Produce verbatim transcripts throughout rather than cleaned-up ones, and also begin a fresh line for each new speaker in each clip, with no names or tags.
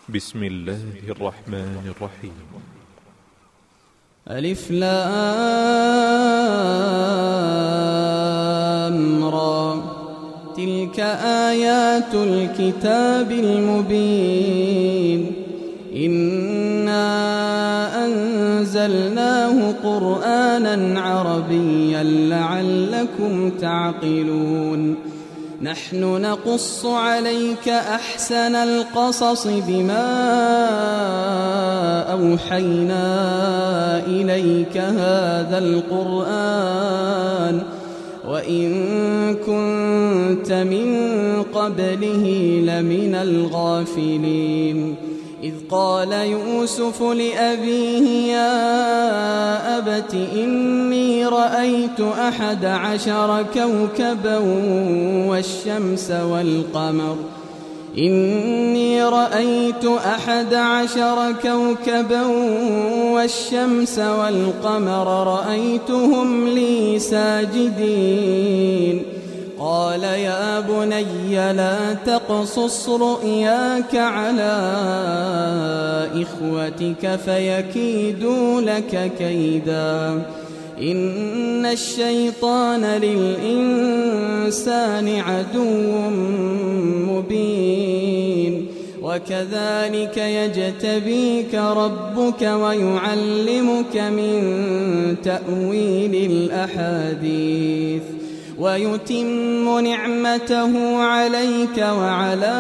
بسم الله الرحمن الرحيم.
ألف لام را، تلك آيات الكتاب المبين. إنا أنزلناه قرآنا عربيا لعلكم تعقلون. نحن نقص عليك أحسن القصص بما أوحينا إليك هذا القرآن وإن كنت من قبله لمن الغافلين. إذ قال يوسف لأبيه يا أبت إني رأيت أحد عشر كوكبا والشمس والقمر إني رأيت أحد عشر كوكبا والشمس والقمر رأيتهم لي ساجدين. قال يا بني لا تقصص رؤياك على إخوتك فيكيدوا لك كيدا. إن الشيطان للإنسان عدو مبين. وكذلك يجتبيك ربك ويعلمك من تأويل الأحاديث ويتم نعمته عليك وعلى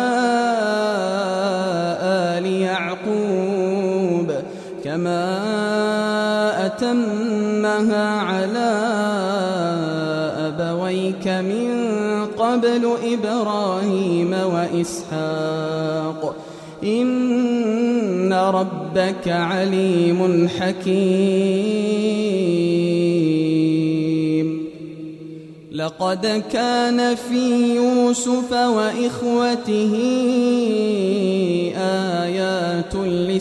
آل يعقوب كما أتمها على أبويك من قبل إبراهيم وإسحاق إن ربك عليم حكيم. لقد كان في يوسف وإخوته آيات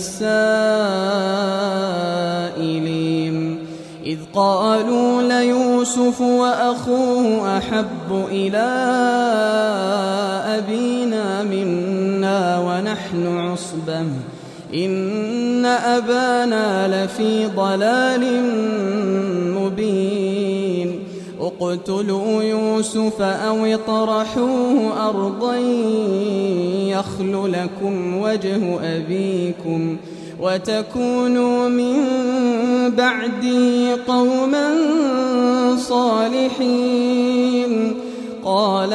للسائلين إذ قالوا ليوسف وأخوه أحب إلى أبينا منا ونحن عصبة إن أبانا لفي ضلال مبين. اقتلوا يوسف أو اطرحوه أرضا يخل لكم وجه أبيكم وتكونوا من بعده قوما صالحين. قال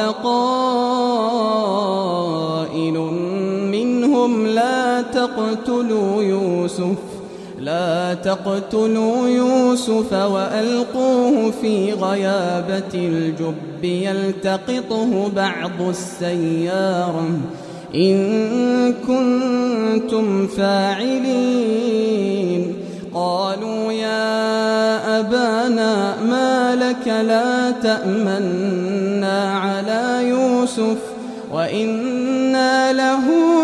قائل منهم لا تقتلوا يوسف لا تقتلوا يوسف وألقوه في غيابة الجب يلتقطه بعض السيارة إن كنتم فاعلين. قالوا يا أبانا ما لك لا تأمنا على يوسف وإنا له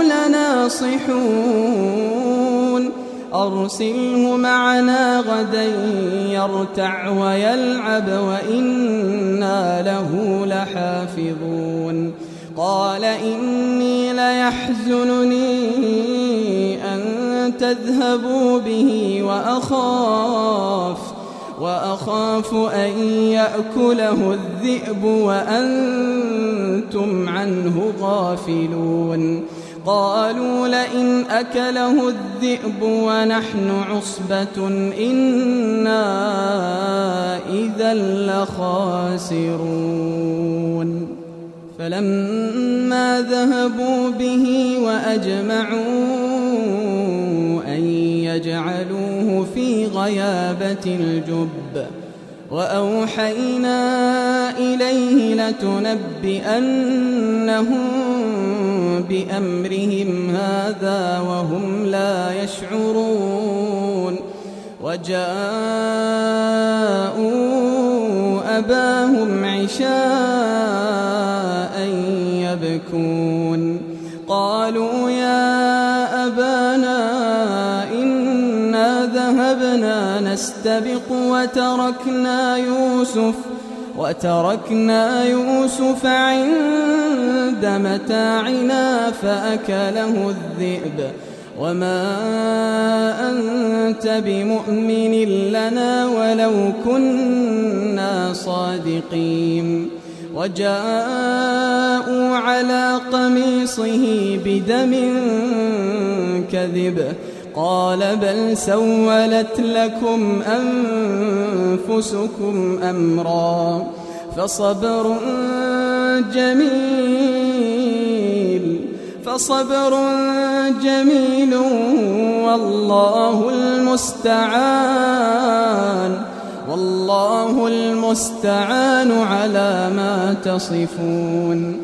لناصحون. أرسله معنا غدا يرتع ويلعب وإنا له لحافظون. قال إني ليحزنني أن تذهبوا به وأخاف وأخاف أن يأكله الذئب وأنتم عنه غافلون. قالوا لئن أكله الذئب ونحن عصبة إنا إذا لخاسرون. فلما ذهبوا به وأجمعوا أن يجعلوه في غيابة الجب وأوحينا إليه لتنبئنهم بأمرهم هذا وهم لا يشعرون. وجاءوا أباهم عشاء يبكون. قالوا يا أبانا إنا ذهبنا نستبق وتركنا يوسف وتركنا يوسف عند متاعنا فأكله الذئب وما أنت بمؤمن لنا ولو كنا صادقين وجاءوا على قميصه بدم كذب قال بل سولت لكم أنفسكم أمرا فصبر جميل فصبر جميل والله المستعان والله المستعان على ما تصفون.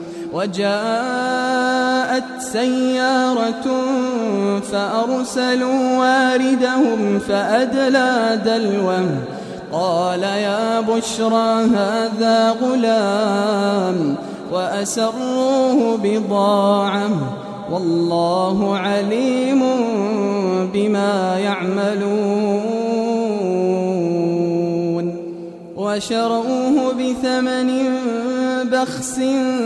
وجاءت سيارة فأرسلوا واردهم فأدلى دلوه قال يا بشرى هذا غلام وأسروه بضاعة والله عليم بما يعملون. وشروه بثمن بخس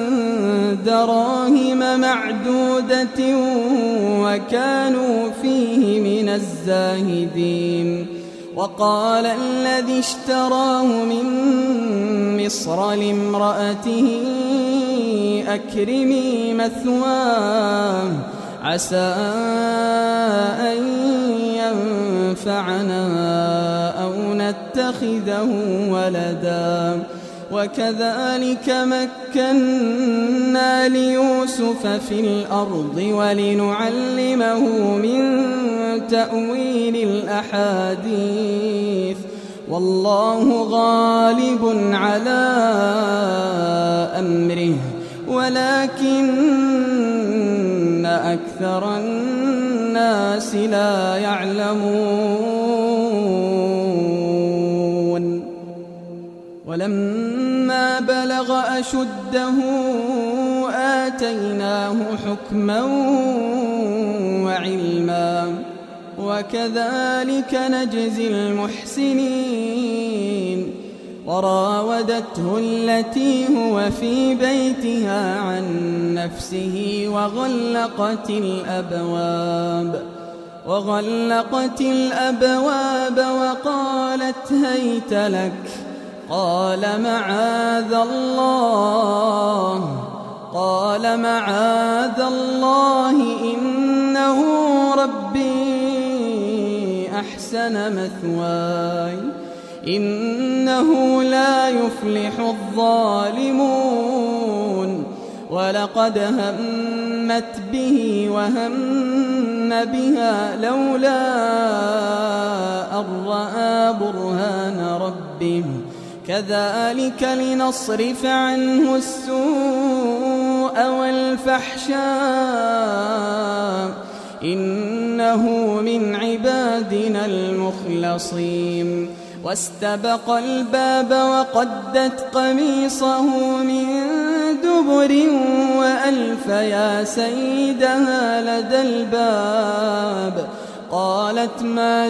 دراهم معدودة وكانوا فيه من الزاهدين. وقال الذي اشتراه من مصر لامرأته أكرمي مثواه عسى أن ينفعنا أو نتخذه ولدا وكذلك مكنا ليوسف في الأرض ولنعلمه من تأويل الأحاديث والله غالب على أمره ولكن أكثر الناس لا يعلمون. ولما بلغ أشده آتيناه حكما وعلما وكذلك نجزي المحسنين. وراودته التي هو في بيتها عن نفسه وغلقت الأبواب وغلقت الأبواب وقالت هيت لك قال معاذ الله قال معاذ الله إنه ربي أحسن مثواي إنه لا يفلح الظالمون. ولقد همت به وهم بها لولا أن رأى برهان ربه كذلك لنصرف عنه السوء والفحشاء إنه من عبادنا المخلصين. واستبق الباب وقدت قميصه من دبر وألف يا سيدها لدى الباب قالت ما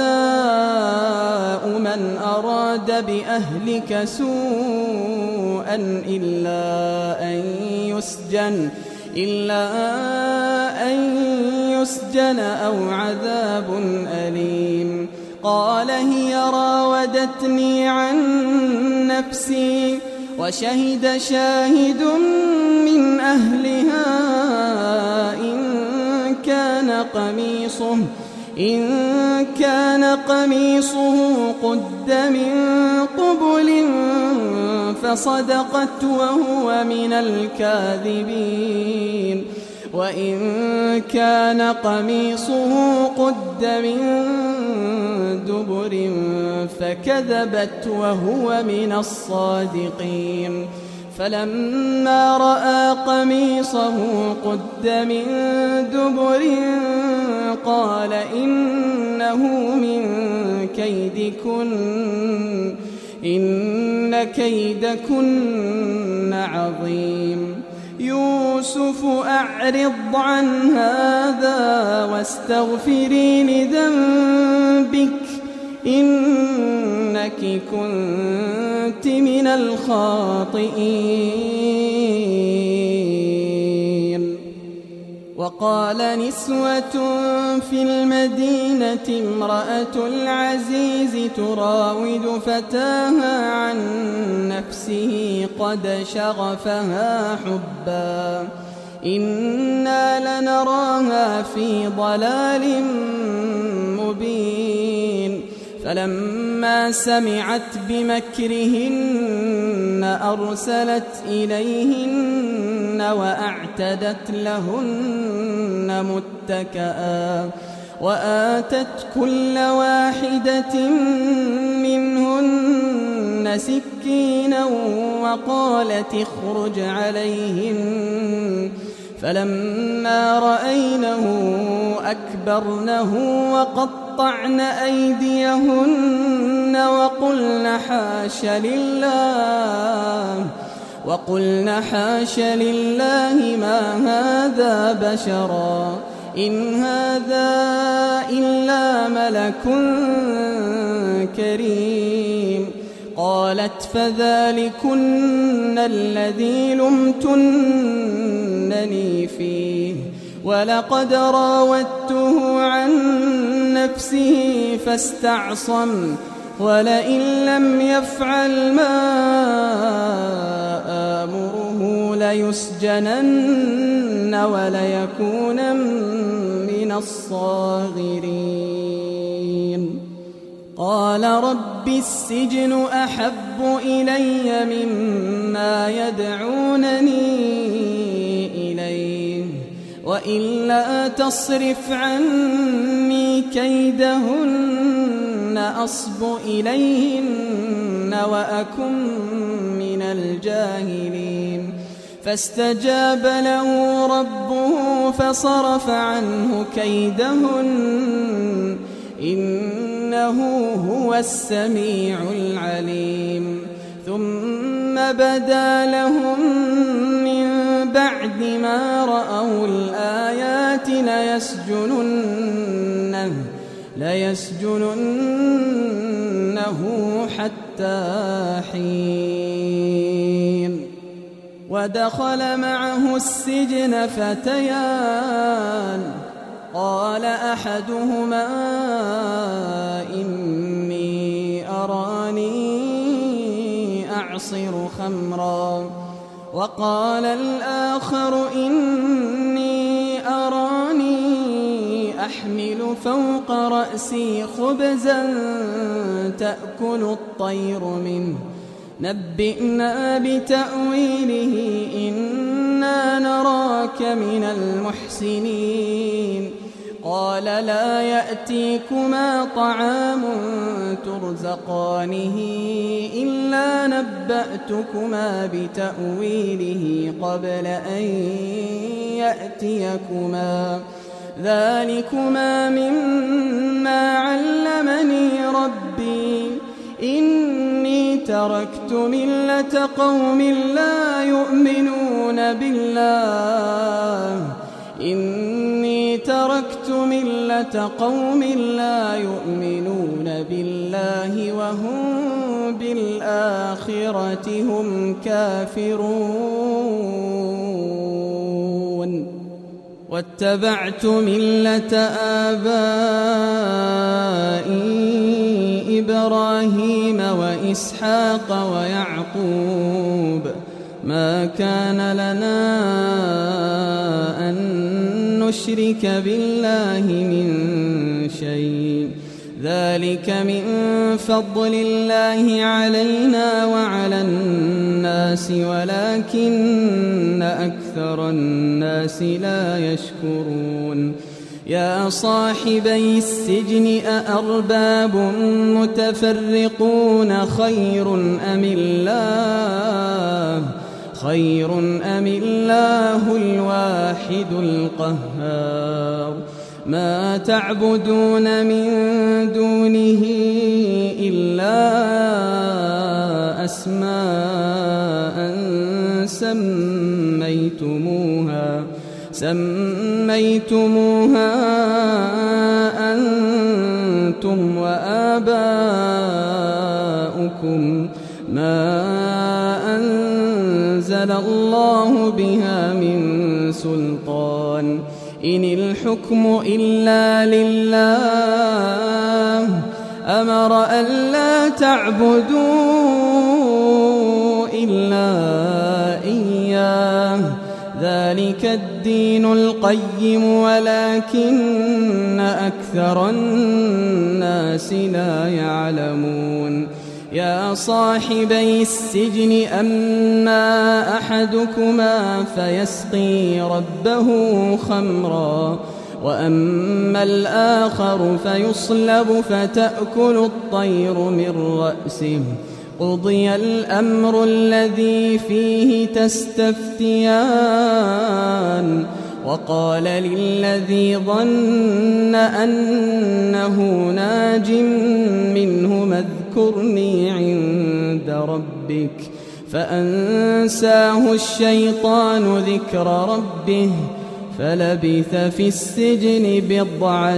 جزاء من أراد بأهلك سوءا إلا أن يسجن إلا أن يسجن أو عذاب أليم. قال هي راودتني عن نفسي وشهد شاهد من أهلها إن كان قميصه إن كان قميصه قد من قبل فصدقت وهو من الكاذبين وإن كان قميصه قد من دبر فكذبت وهو من الصادقين. فلما رأى قميصه قد من دبر قال إنه من كيدكن إن كيدكن عظيم. يوسف أعرض عن هذا واستغفري لذنبك إنك كنت من الخاطئين. وقال نسوة في المدينة امرأة العزيز تراود فتاها عن نفسه قد شغفها حبا إنا لنراها في ضلال مبين فلما سمعت بمكرهن أرسلت إليهن وأعتدت لهن متكئا وآتت كل واحدة منهن سكينا وقالت اخرج عليهن فلما رأينه أكبرنه وقطعن أيديهن وقلن حاش لله وقلن حاش لله ما هذا بشرا إن هذا إلا ملك كريم قالت فذلكن الذي لمتنني فيه ولقد راودته عن نفسه فاستعصم ولئن لم يفعل ما آمره ليسجنن وليكون من الصاغرين قال رب السجن أحب إلي مما يدعونني إليه وإلا تصرف عني كيدهن أصب إليهن وأكن من الجاهلين فاستجاب له ربه فصرف عنه كيدهن إنه هو السميع العليم ثم بدا لهم من بعد ما رأوا الآيات ليسجننه ليسجننه حتى حين ودخل معه السجن فتيان قال أحدهما إني أراني أعصر خمرا وقال الآخر إني أراني أحمل فوق رأسي خبزا تأكل الطير منه نبئنا بتأويله إنا نراك من المحسنين قال لا يأتيكما طعام ترزقانه إلا نبأتكما بتأويله قبل أن يأتيكما ذلكما مما علمني ربي إني تركت ملة قوم لا يؤمنون بالله إني تركت ملة قوم لا يؤمنون بالله وهم بالآخرة هم كافرون واتبعت ملة آبائي إبراهيم وإسحاق ويعقوب ما كان لنا أن نشرك بالله من شيء ذلك من فضل الله علينا وعلى الناس ولكن أكثر الناس لا يشكرون يا صاحبي السجن أأرباب متفرقون خير أم الله خير أم الله الواحد القهار ما تعبدون من دونه إلا أسماء سميتموها سميتموها أنتم وآباؤكم ما أنزل الله بها من سلطان إن الحكم إلا لله أمر ألا تعبدوا إلا إياه ذلك الدين القيم ولكن أكثر الناس لا يعلمون يا صاحبي السجن أما أحدكما فيسقي ربه خمرا وأما الآخر فيصلب فتأكل الطير من رأسه قضي الأمر الذي فيه تستفتيان وقال للذي ظن أنه ناج منه اذكرني عند ربك فأنساه الشيطان ذكر ربه فلبث في السجن بضع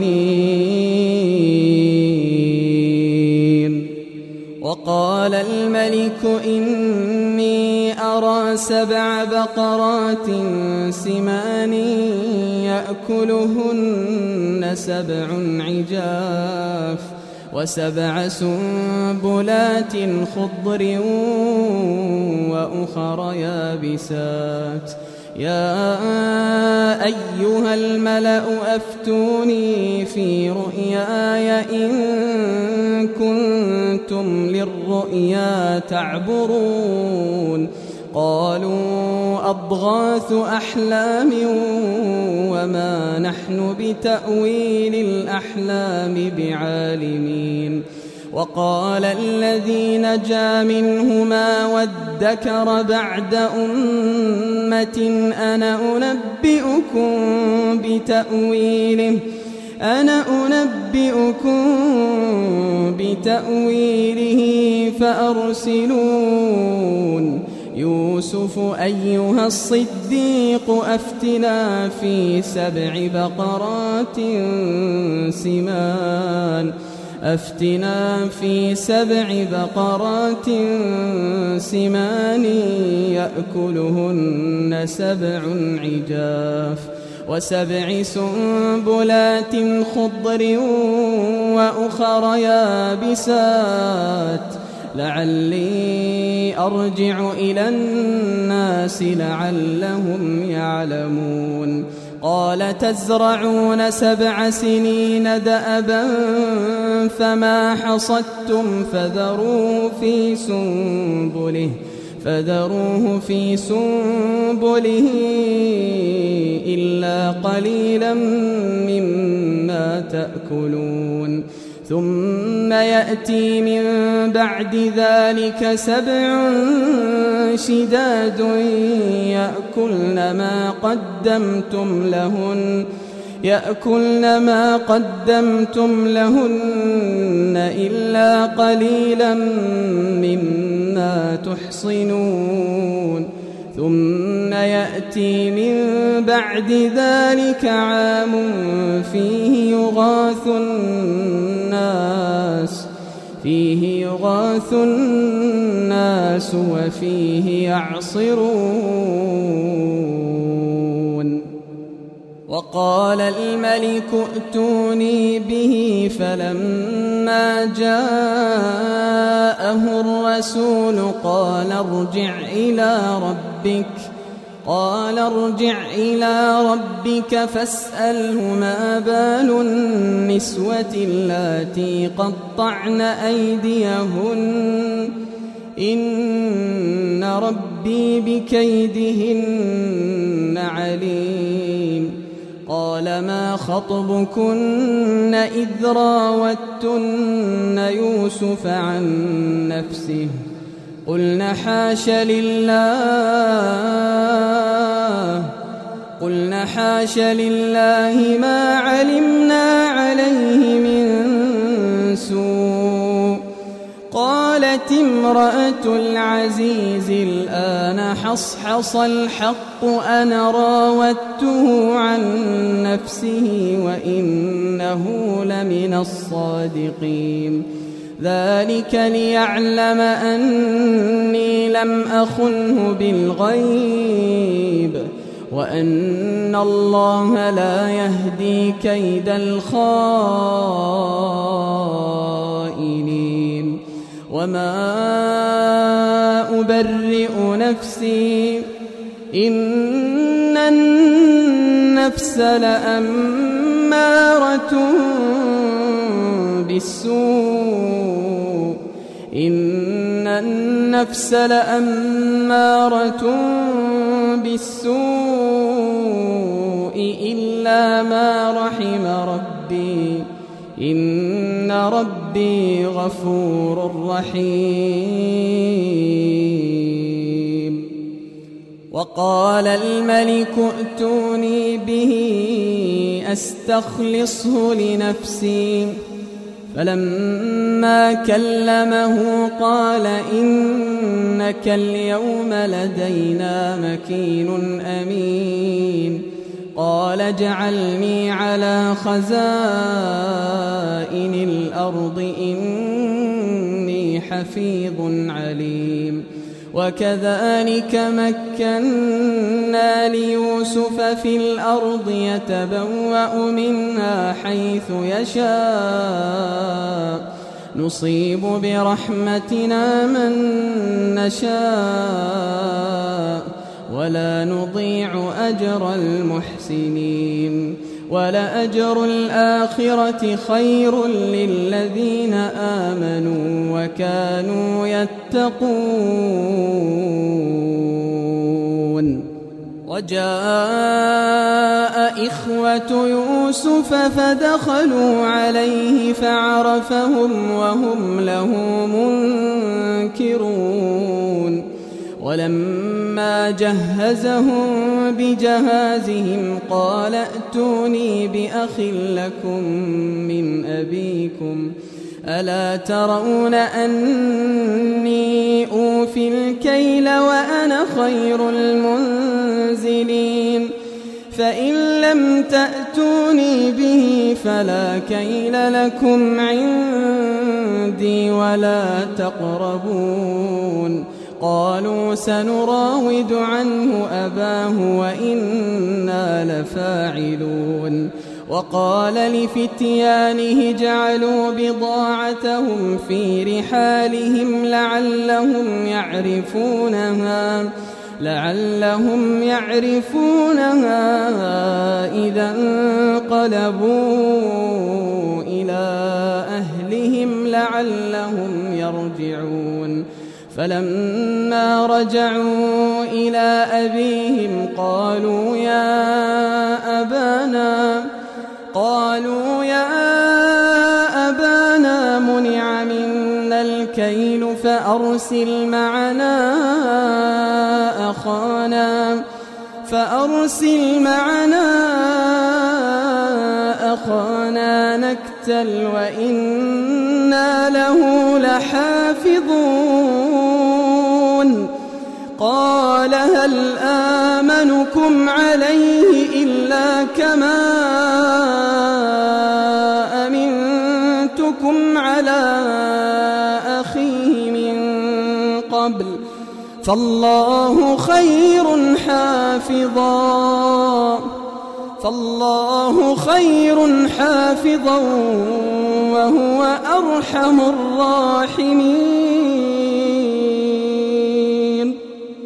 سنين وقال الملك إني أرى سبع بقرات سمان يأكلهن سبع عجاف وسبع سنبلات خضر وأخر يابسات يا أيها الملأ أفتوني في رؤياي إن كنتم للرؤيا تعبرون قالوا أضغاث أحلام وما نحن بتأويل الأحلام بعالمين وقال الذي نجا منهما وادكر بعد أمة أنا أنبئكم بتأويله أنا أنبئكم بتأويله فأرسلون يوسف أيها الصديق أفتنا في سبع بقرات سمان أفتنا في سبع بقرات سمان يأكلهن سبع عجاف وسبع سنبلات خضر وأخر يابسات لعلي أرجع إلى الناس لعلهم يعلمون قال تزرعون سبع سنين دأبا فما حصدتم فذروه في سنبله فذروه في سنبله إلا قليلا مما تأكلون ثم يأتي من بعد ذلك سبع شداد يأكلن ما قدمتم لهن يأكلن ما قدمتم لهن إلا قليلا مما تحصنون ثم يأتي من بعد ذلك عام فيه يغاث الناس فيه يغاث الناس وفيه يعصرون وقال الملك ائتوني به فلما جاءه الرسول قال ارجع إلى ربك قال ارجع إلى ربك فاسأله ما بال النسوة اللاتي قطعن أيديهن إن ربي بكيدهن عليم قال ما خطبكن إذ راوتن يوسف عن نفسه قلنا حاش لله قلنا حاش لله ما علمنا عليه من سوء قالت امرأة العزيز الآن حصحص الحق أنا راودته عن نفسه وإنه لمن الصادقين ذلك ليعلم أني لم أخنه بالغيب وأن الله لا يهدي كيد الخائنين وما أبرئ نفسي إن النفس لأمارة بالسوء إن النفس لأمارة بالسوء إلا ما رحم ربي إن ربي غفور رحيم. وقال الملك ائتوني به أستخلصه لنفسي فلما كلمه قال إنك اليوم لدينا مكين أمين. قال اجعلني على خزائن الأرض إني حفيظ عليم. وكذلك مكنا ليوسف في الأرض يتبوأ منها حيث يشاء نصيب برحمتنا من نشاء ولا نضيع أجر المحسنين ولأجر الآخرة خير للذين آمنوا وكانوا يتقون. وجاء إخوة يوسف فدخلوا عليه فعرفهم وهم له منكرون. ولما جهزهم بجهازهم قال ائتوني بأخ لكم من أبيكم ألا ترون أني أوفي الكيل وأنا خير المنزلين فإن لم تأتوني به فلا كيل لكم عندي ولا تقربون. قالوا سنراود عنه أباه وإنا لفاعلون. وقال لفتيانه اجعلوا بضاعتهم في رحالهم لعلهم يعرفونها لعلهم يعرفونها إذا انقلبوا إلى أهلهم لعلهم يرجعون. فلما رجعوا إلى أبيهم قالوا يا أبانا قالوا يا أبانا منع منا الكيل فأرسل معنا أخانا فأرسل معنا أخانا نكتل وإنا له لحافظون. قال هل آمنكم عليه إلا كما أمنتكم على أخيه من قبل فالله خير حافظا فالله خير حافظا وهو أرحم الراحمين.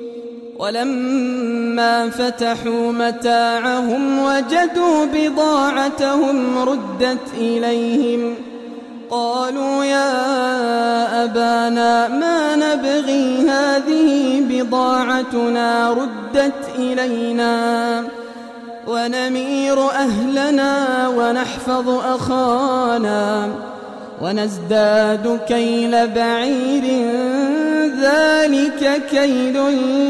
ولما فتحوا متاعهم وجدوا بضاعتهم ردت إليهم قالوا يا أبانا ما نبغي هذه بضاعتنا ردت إلينا ونمير أهلنا ونحفظ أخانا ونزداد كيل بعير ذلك كيل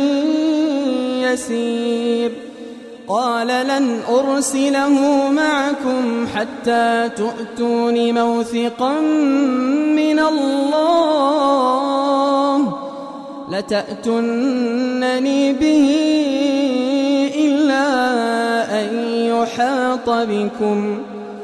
يسير. قال لن أرسله معكم حتى تؤتون موثقا من الله لتأتونني به إلا أن يحاط بكم.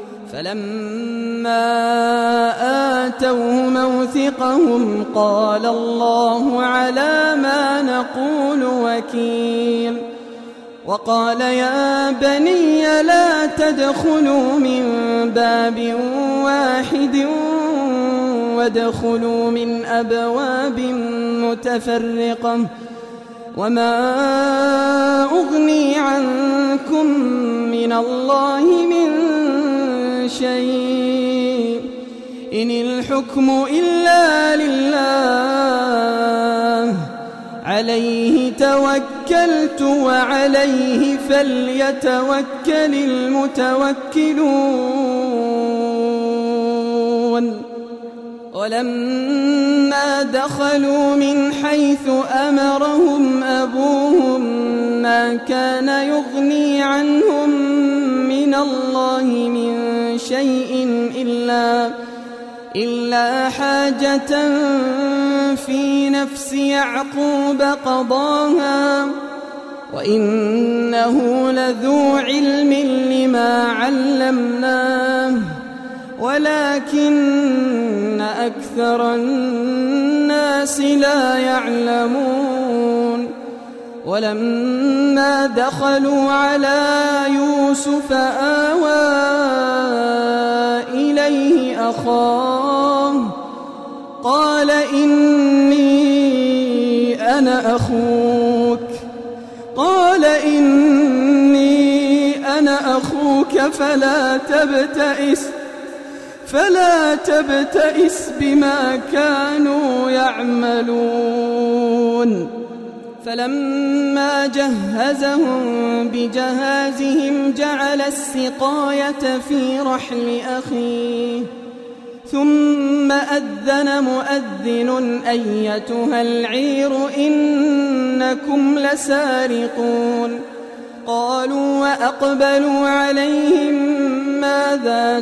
فلما آتوه موثقهم قال الله على ما نقول وكيل. وقال يا بني لا تدخلوا من باب واحد وادخلوا من أبواب متفرقة وما أغني عنكم من الله من شيء إن الحكم إلا لله عليه توكلت وعليه فليتوكل المتوكلون ولما دخلوا من حيث أمرهم أبوهم ما كان يغني عنهم من الله من شيء إلا إلا حاجة في نفس يعقوب قضاها وإنه لذو علم لما علمناه ولكن أكثر الناس لا يعلمون ولما دخلوا على يوسف آوى إليه أخاه قال إني أنا أخوك قال إني أنا أخوك فلا تبتئس فلا تبتئس بما كانوا يعملون فلما جهزهم بجهازهم جعل السقاية في رحل أخيه ثم أذن مؤذن أيتها العير إنكم لسارقون قالوا وأقبلوا عليهم ماذا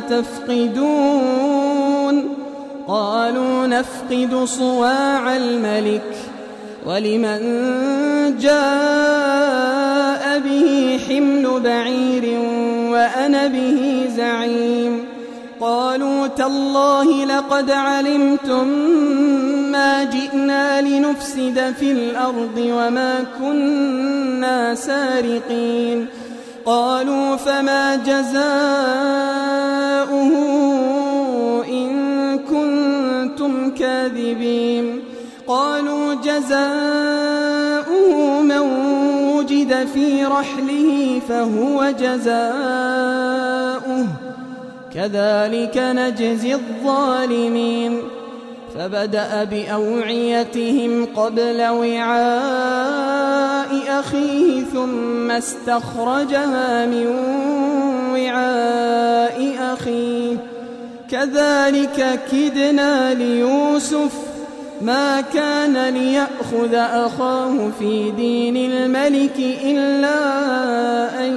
تفقدون قالوا نفقد صواع الملك ولمن جاء به حمل بعير وأنا به زعيم قالوا تالله لقد علمتم ما جئنا لنفسد في الأرض وما كنا سارقين قالوا فما جزاؤه إن كنتم كاذبين قالوا جزاؤه من وجد في رحله فهو جزاؤه كذلك نجزي الظالمين فبدأ بأوعيتهم قبل وعاء أخيه ثم استخرجها من وعاء أخيه كذلك كدنا ليوسف ما كان ليأخذ أخاه في دين الملك إلا أن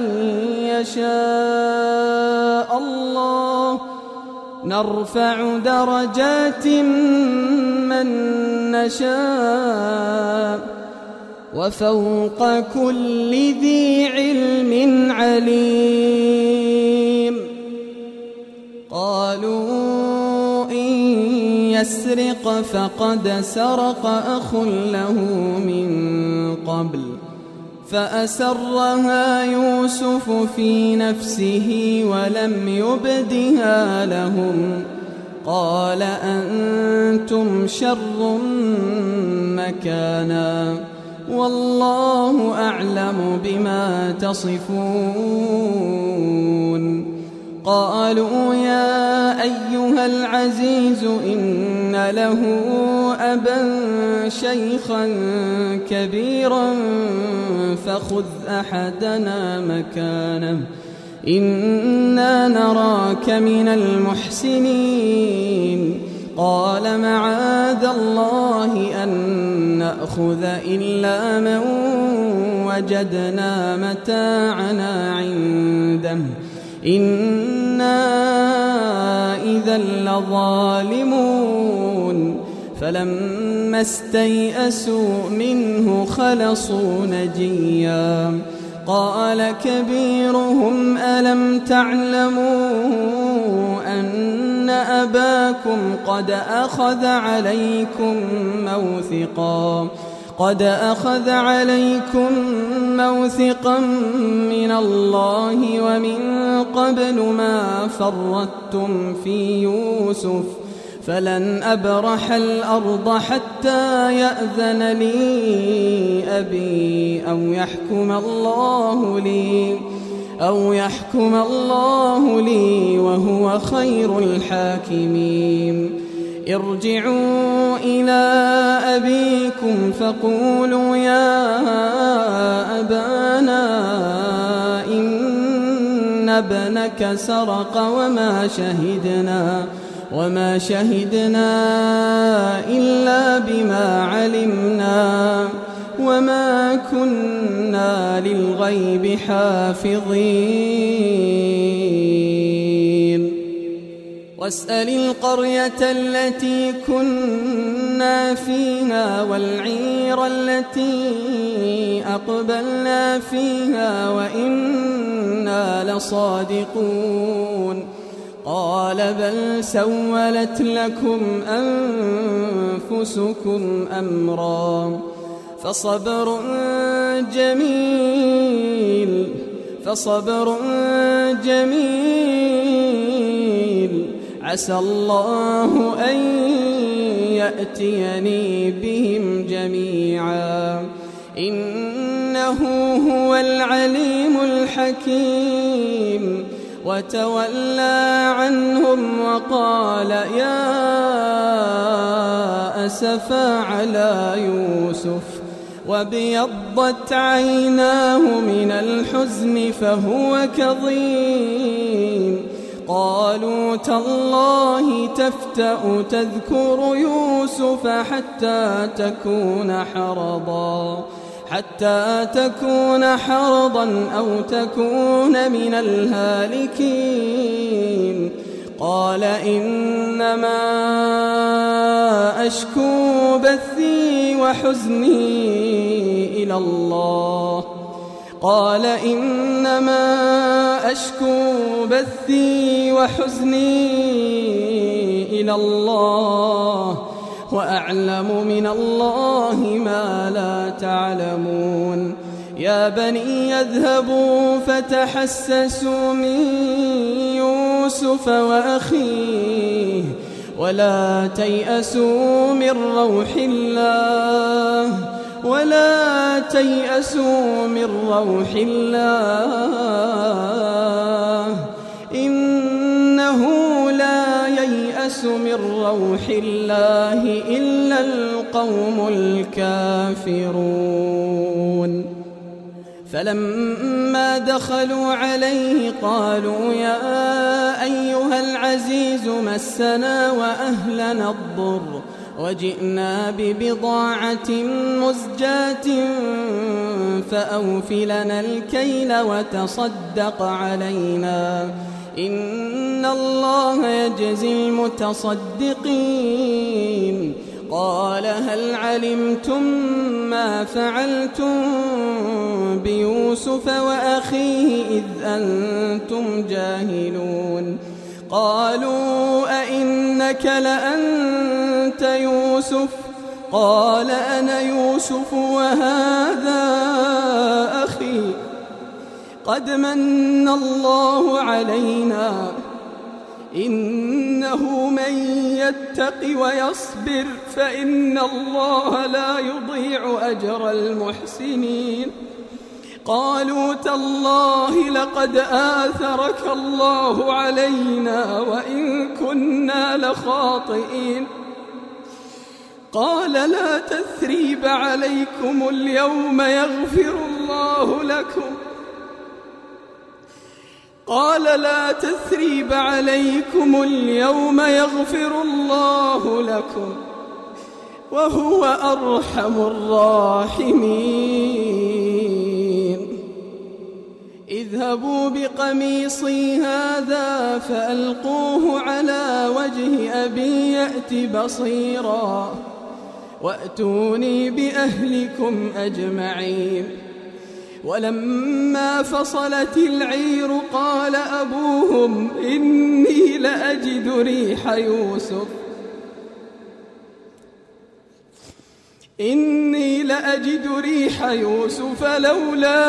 يشاء الله نرفع درجات من نشاء وفوق كل ذي علم عليم قالوا إن يسرق فقد سرق أخ له من قبل فأسرها يوسف في نفسه ولم يبدها لهم قال أنتم شر مكانا والله أعلم بما تصفون قالوا يا أيها العزيز إن له أبا شيخا كبيرا فخذ أحدنا مكانه إنا نراك من المحسنين قال معاذ الله أن نأخذ إلا من وجدنا متاعنا عنده إنا إذا لظالمون فلما استيئسوا منه خلصوا نجيا قال كبيرهم ألم تعلموا أن أباكم قد أخذ عليكم موثقا قد أخذ عليكم موثقا من الله ومن قبل ما فرطتم في يوسف فلن أبرح الأرض حتى يأذن لي أبي أو يحكم الله لي أو يحكم الله لي وهو خير الحاكمين. ارجعوا إلى أبيكم فقولوا يا أبانا إن ابنك سرق وما شهدنا وما شهدنا إلا بما علمنا وما كنا للغيب حافظين. واسأل القرية التي كنا فيها والعير التي أقبلنا فيها وإنا لصادقون. قال بل سولت لكم أنفسكم أمرا فصبر جميل فصبر جميل عسى الله أن يأتيني بهم جميعا إنه هو العليم الحكيم. وتولى عنهم وقال يا أسفا على يوسف وابيضت عيناه من الحزن فهو كظيم. قالوا تالله تفتأ تذكر يوسف حتى تكون حرضا حتى تكون حرضا أو تكون من الهالكين. قال إنما أشكو بثي وحزني إلى الله قال إنما أشكو بثي وحزني إلى الله وأعلم من الله ما لا تعلمون. يا بني اذهبوا فتحسسوا من يوسف وأخيه ولا تيأسوا من روح الله ولا تيأسوا من روح الله إنه لا ييأس من روح الله إلا القوم الكافرون. فلما دخلوا عليه قالوا يا أيها العزيز مسنا وأهلنا الضر وجئنا ببضاعة مزجاة فأوفلنا الكيل وتصدق علينا إن الله يجزي المتصدقين. قال هل علمتم ما فعلتم بيوسف وأخيه إذ أنتم جاهلون. قالوا أئنك لأنت يوسف قال أنا يوسف وهذا أخي قد من الله علينا إنه من يتق ويصبر فإن الله لا يضيع أجر المحسنين. قالوا تالله لقد آثرك الله علينا وإن كنا لخاطئين. قال لا تثريب عليكم اليوم يغفر الله لكم قال لا تثريب عليكم اليوم يغفر الله لكم وهو أرحم الراحمين. اذهبوا بقميصي هذا فألقوه على وجه أبي يأت بصيرا وأتوني بأهلكم أجمعين. ولما فصلت العير قال أبوهم إني لأجد ريح يوسف إني لأجد ريح يوسف لولا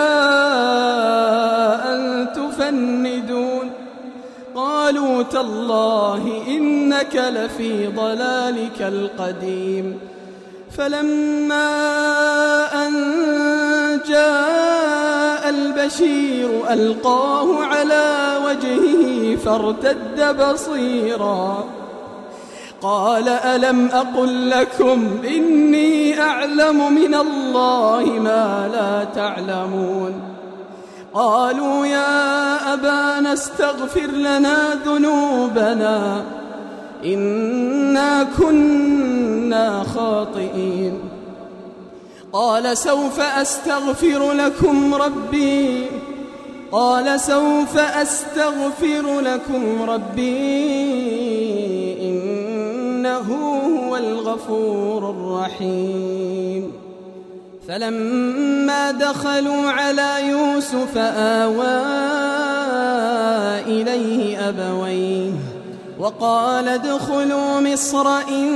أن تفندون قالوا تالله إنك لفي ضلالك القديم فلما أن جاء البشير ألقاه على وجهه فارتد بصيرا قال ألم أقل لكم إني أعلم من الله ما لا تعلمون قالوا يا أبانا استغفر لنا ذنوبنا إنا كنا خاطئين قال سوف أستغفر لكم ربي قال سوف أستغفر لكم ربي إنه هو الغفور الرحيم فلما دخلوا على يوسف آوى إليه أبويه وقال ادخلوا مصر إن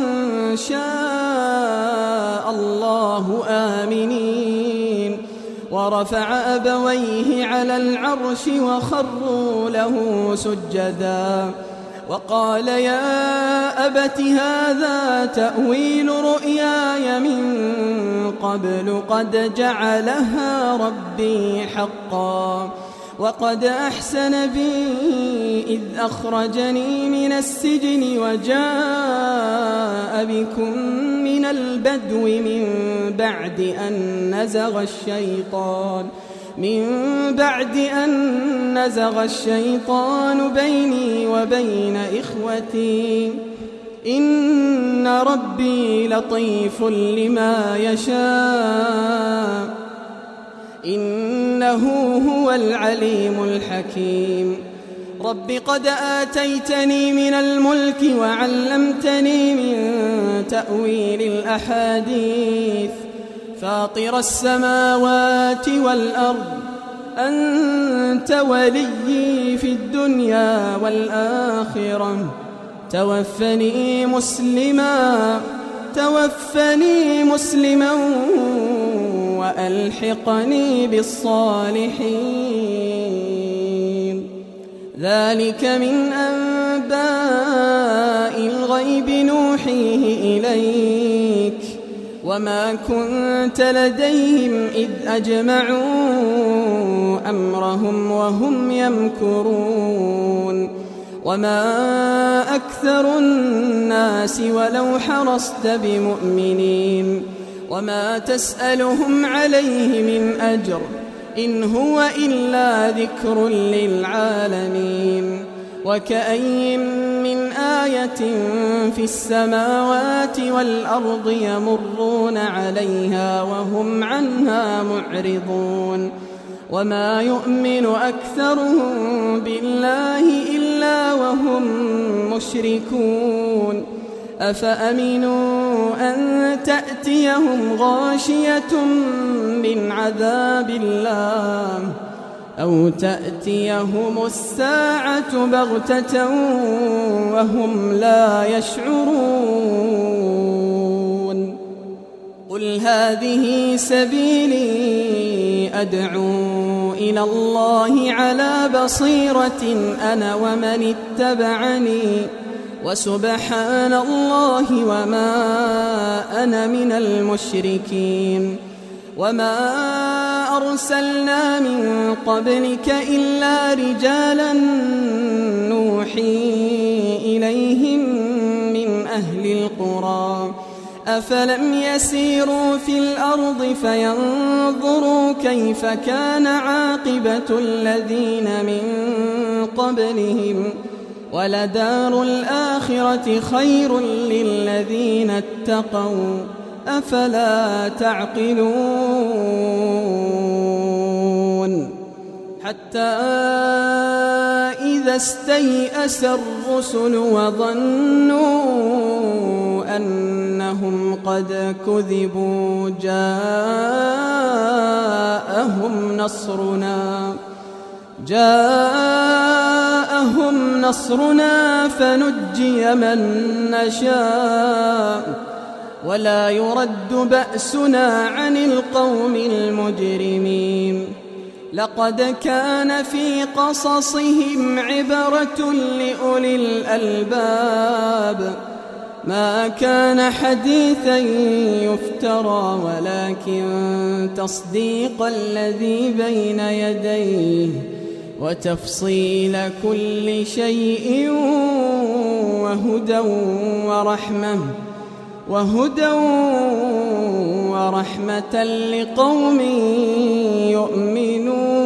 شاء الله آمنين ورفع أبويه على العرش وخروا له سجدا وقال يا أبت هذا تأويل رؤياي من قبل قد جعلها ربي حقا وقد أحسن بي إذ أخرجني من السجن وجاء بكم من البدو من بعد أن نزغ الشيطان من بعد أن نزغ الشيطان بيني وبين إخوتي إن ربي لطيف لما يشاء إنه هو العليم الحكيم رب قد آتيتني من الملك وعلمتني من تأويل الأحاديث فاطر السماوات والأرض أنت وليي في الدنيا والآخرة توفني مسلما توفني مسلما وألحقني بالصالحين ذلك من أنباء الغيب نوحيه إليك وما كنت لديهم إذ أجمعوا أمرهم وهم يمكرون وما أكثر الناس ولو حرصت بمؤمنين وما تسألهم عليه من أجر إن هو إلا ذكر للعالمين وكأي من آية في السماوات والأرض يمرون عليها وهم عنها معرضون وما يؤمن أكثرهم بالله إلا وهم مشركون أفأمنوا أن تأتيهم غاشية من عذاب الله أو تأتيهم الساعة بغتة وهم لا يشعرون قل هذه سبيلي أدعو إلى الله على بصيرة أنا ومن اتبعني وسبحان الله وما أنا من المشركين وما أرسلنا من قبلك إلا رجالا نوحي إليهم من أهل القرى أفلم يسيروا في الأرض فينظروا كيف كان عاقبة الذين من قبلهم ولدار الآخرة خير للذين اتقوا أفلا تعقلون حتى إذا استيأس الرسل وظنوا أنهم قد كذبوا جاءهم نصرنا جاءهم نصرنا فنجي من نشاء ولا يرد بأسنا عن القوم المجرمين. لقد كان في قصصهم عبرة لأولي الألباب ما كان حديثا يفترى ولكن تصديق الذي بين يديه وتفصيل كل شيء وهدى ورحمة وهدى ورحمة لقوم يؤمنون.